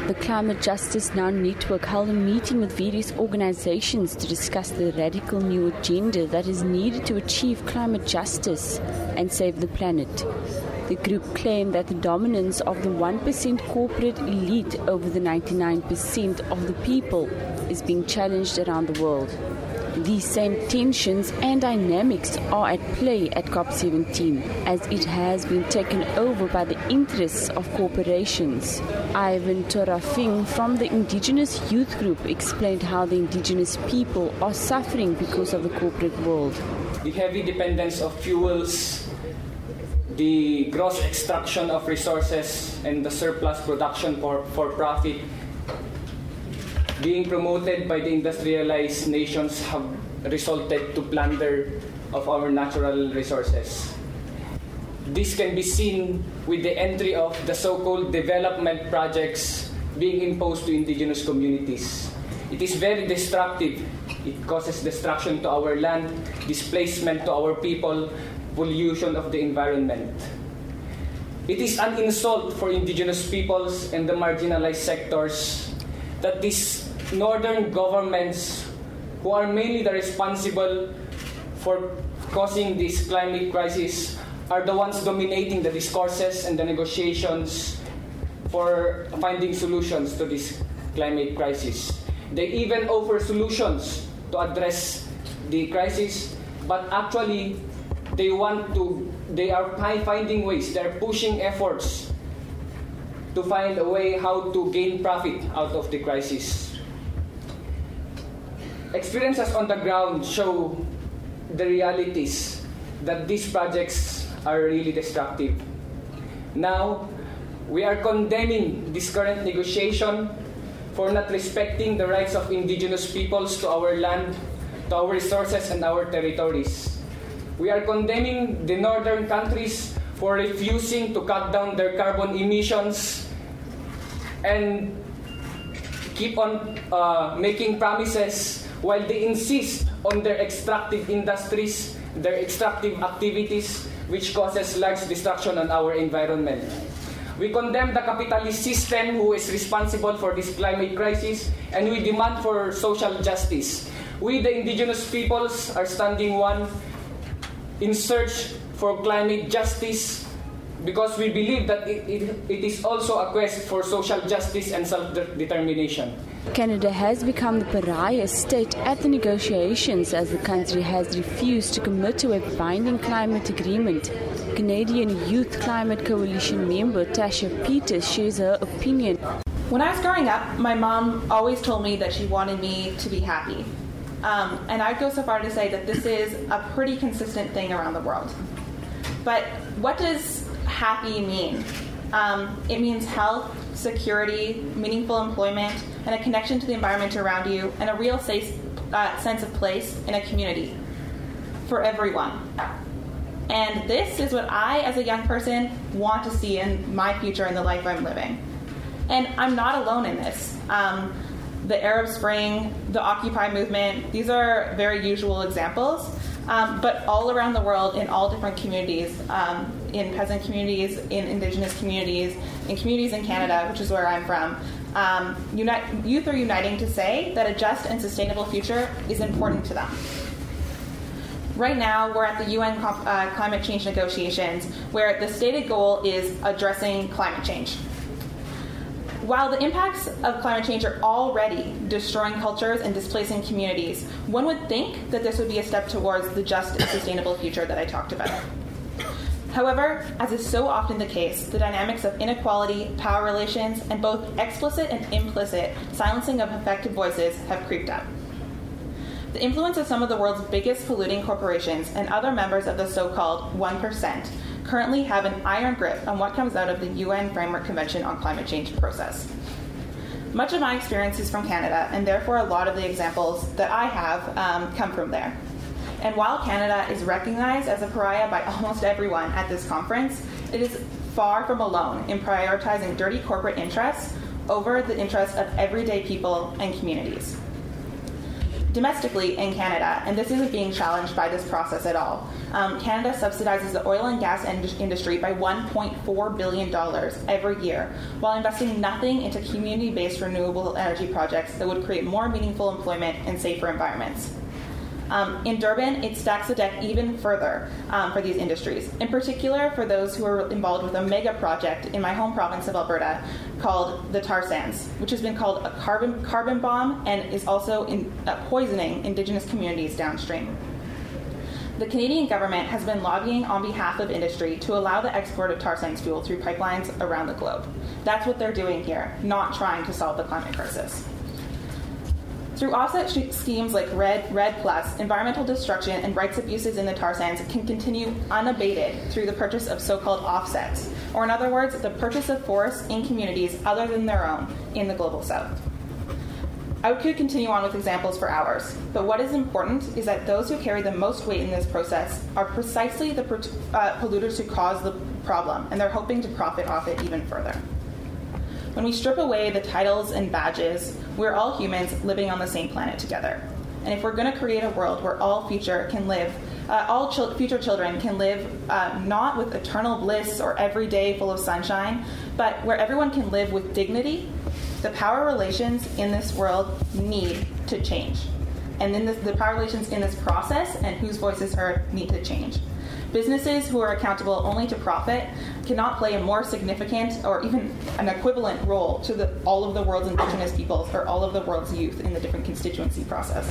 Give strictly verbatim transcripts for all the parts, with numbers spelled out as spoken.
The Climate Justice Now Network held a meeting with various organizations to discuss the radical new agenda that is needed to achieve climate justice and save the planet. The group claimed that the dominance of the one percent corporate elite over the ninety-nine percent of the people is being challenged around the world. These same tensions and dynamics are at play at COP seventeen, as it has been taken over by the interests of corporations. Ivan Torafing from the Indigenous Youth Group explained how the indigenous people are suffering because of the corporate world. The heavy dependence of fuels, the gross extraction of resources, and the surplus production for, for profit being promoted by the industrialized nations have resulted to plunder of our natural resources. This can be seen with the entry of the so-called development projects being imposed to indigenous communities. It is very destructive. It causes destruction to our land, displacement to our people, pollution of the environment. It is an insult for indigenous peoples and the marginalized sectors that these northern governments, who are mainly the responsible for causing this climate crisis, are the ones dominating the discourses and the negotiations for finding solutions to this climate crisis. They even offer solutions to address the crisis, but actually they want to, they are finding ways, they are pushing efforts to find a way how to gain profit out of the crisis. Experiences on the ground show the realities that these projects are really destructive. Now, we are condemning this current negotiation for not respecting the rights of indigenous peoples to our land, to our resources, and our territories. We are condemning the northern countries for refusing to cut down their carbon emissions and keep on uh, making promises while they insist on their extractive industries, their extractive activities, which causes large destruction on our environment. We condemn the capitalist system who is responsible for this climate crisis, and we demand for social justice. We, the indigenous peoples, are standing one in search for climate justice because we believe that it, it, it is also a quest for social justice and self-determination. Canada has become the pariah state at the negotiations as the country has refused to commit to a binding climate agreement. Canadian Youth Climate Coalition member Tasha Peters shares her opinion. When I was growing up, my mom always told me that she wanted me to be happy. Um, and I'd go so far to say that this is a pretty consistent thing around the world. But what does happy mean? Um, it means health, security, meaningful employment, and a connection to the environment around you, and a real safe, uh, sense of place in a community for everyone. And this is what I, as a young person, want to see in my future and the life I'm living. And I'm not alone in this. Um, the Arab Spring, the Occupy movement, these are very usual examples. Um, but all around the world, in all different communities, um, in peasant communities, in indigenous communities, in communities in Canada, which is where I'm from, um, unite, youth are uniting to say that a just and sustainable future is important to them. Right now, we're at the U N comp, uh, climate change negotiations, where the stated goal is addressing climate change. While the impacts of climate change are already destroying cultures and displacing communities, one would think that this would be a step towards the just and sustainable future that I talked about. However, as is so often the case, the dynamics of inequality, power relations, and both explicit and implicit silencing of effective voices have creeped up. The influence of some of the world's biggest polluting corporations and other members of the so-called one percent currently have an iron grip on what comes out of the U N Framework Convention on Climate Change process. Much of my experience is from Canada, and therefore a lot of the examples that I have um, come from there. And while Canada is recognized as a pariah by almost everyone at this conference, it is far from alone in prioritizing dirty corporate interests over the interests of everyday people and communities. Domestically in Canada, and this isn't being challenged by this process at all, um, Canada subsidizes the oil and gas in- industry by one point four billion dollars every year, while investing nothing into community-based renewable energy projects that would create more meaningful employment and safer environments. Um, in Durban, it stacks the deck even further um, for these industries, in particular for those who are involved with a mega project in my home province of Alberta called the tar sands, which has been called a carbon carbon bomb and is also in, uh, poisoning Indigenous communities downstream. The Canadian government has been lobbying on behalf of industry to allow the export of tar sands fuel through pipelines around the globe. That's what they're doing here, not trying to solve the climate crisis. Through offset sh- schemes like RED, RED Plus, environmental destruction and rights abuses in the tar sands can continue unabated through the purchase of so-called offsets, or in other words, the purchase of forests in communities other than their own in the global south. I could continue on with examples for hours, but what is important is that those who carry the most weight in this process are precisely the uh, polluters who cause the problem, and they're hoping to profit off it even further. When we strip away the titles and badges, we're all humans living on the same planet together. And if we're going to create a world where all future can live, uh, all ch- future children can live uh, not with eternal bliss or every day full of sunshine, but where everyone can live with dignity, the power relations in this world need to change. And then the, the power relations in this process and whose voices heard need to change. Businesses who are accountable only to profit cannot play a more significant or even an equivalent role to the, all of the world's Indigenous peoples or all of the world's youth in the different constituency process,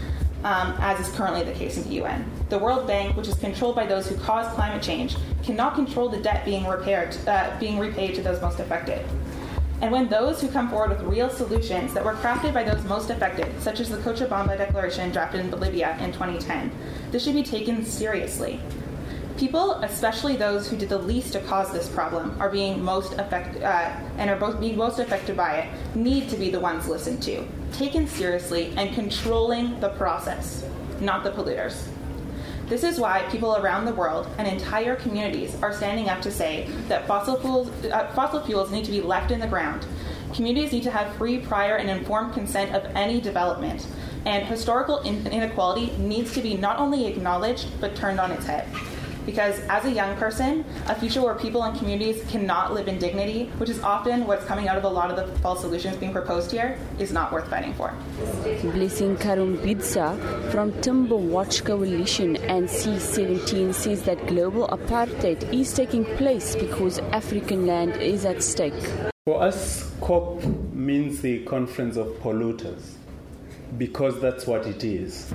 um, as is currently the case in the U N. The World Bank, which is controlled by those who cause climate change, cannot control the debt being repaired, uh, being repaid to those most affected. And when those who come forward with real solutions that were crafted by those most affected, such as the Cochabamba Declaration drafted in Bolivia in twenty ten, this should be taken seriously. People, especially those who did the least to cause this problem, are being most affected uh, and are both being most affected by it, need to be the ones listened to, taken seriously, and controlling the process, not the polluters. This is why people around the world and entire communities are standing up to say that fossil fuels, uh, fossil fuels need to be left in the ground. Communities need to have free, prior, and informed consent of any development. And historical in- inequality needs to be not only acknowledged, but turned on its head. Because as a young person, a future where people and communities cannot live in dignity, which is often what's coming out of a lot of the false solutions being proposed here, is not worth fighting for. Blessing Karumbidza from Timber Watch Coalition and C seventeen says that global apartheid is taking place because African land is at stake. For us, COP means the Conference of Polluters, because that's what it is.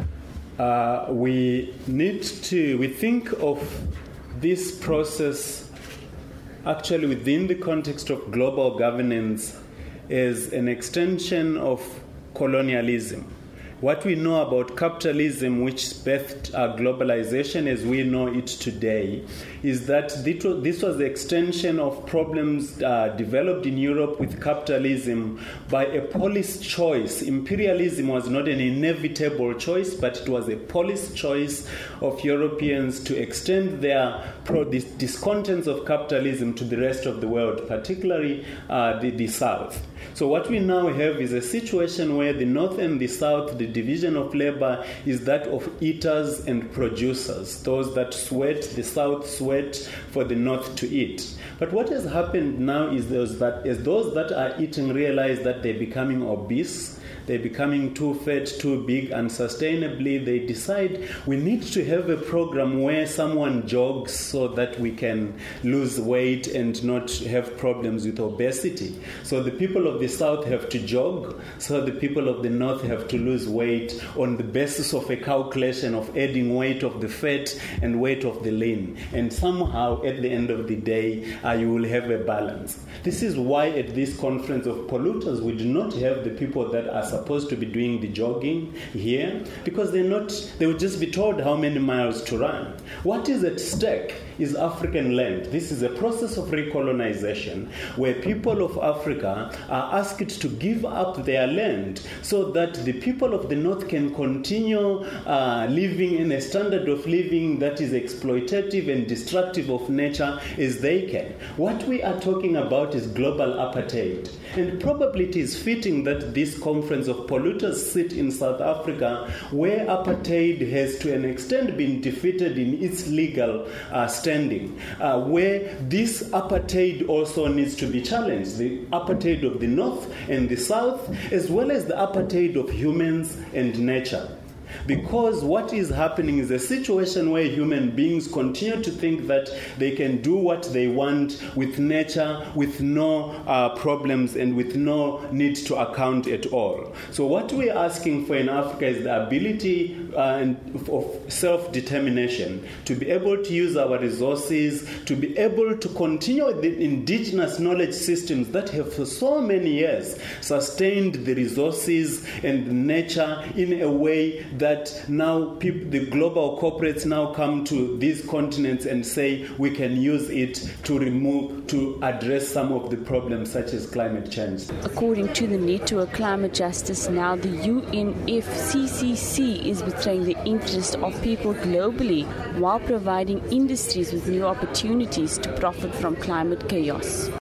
Uh, we need to, we think of this process actually within the context of global governance as an extension of colonialism. What we know about capitalism, which birthed uh, globalization as we know it today, is that this was the extension of problems uh, developed in Europe with capitalism by a policy choice. Imperialism was not an inevitable choice, but it was a policy choice of Europeans to extend their pro- dis- discontents of capitalism to the rest of the world, particularly uh, the, the South. So what we now have is a situation where the North and the South, the division of labor is that of eaters and producers. Those that sweat, the South sweat for the North to eat. But what has happened now is those that, as those that are eating realize that they're becoming obese, they're becoming too fat, too big, unsustainably, they decide we need to have a program where someone jogs so that we can lose weight and not have problems with obesity. So the people of the South have to jog, so the people of the North have to lose weight on the basis of a calculation of adding weight of the fat and weight of the lean. And somehow, at the end of the day, uh, you will have a balance. This is why at this conference of polluters, we do not have the people that are supposed to be doing the jogging here, because they're not, they will just be told how many miles to run. What is at stake is African land. This is a process of recolonization where people of Africa are asked to give up their land so that the people of the North can continue uh, living in a standard of living that is exploitative and destructive of nature as they can. What we are talking about is global apartheid. And probably it is fitting that this conference of polluters sit in South Africa, where apartheid has to an extent been defeated in its legal uh, standing, uh, where this apartheid also needs to be challenged, the apartheid of the North and the South, as well as the apartheid of humans and nature. Because what is happening is a situation where human beings continue to think that they can do what they want with nature, with no uh, problems and with no need to account at all. So what we're asking for in Africa is the ability uh, of self-determination, to be able to use our resources, to be able to continue the indigenous knowledge systems that have for so many years sustained the resources and nature in a way that that now people, the global corporates now come to these continents and say we can use it to remove, to address some of the problems such as climate change. According to the Network Climate Justice Now, the U N F C C C is betraying the interest of people globally while providing industries with new opportunities to profit from climate chaos.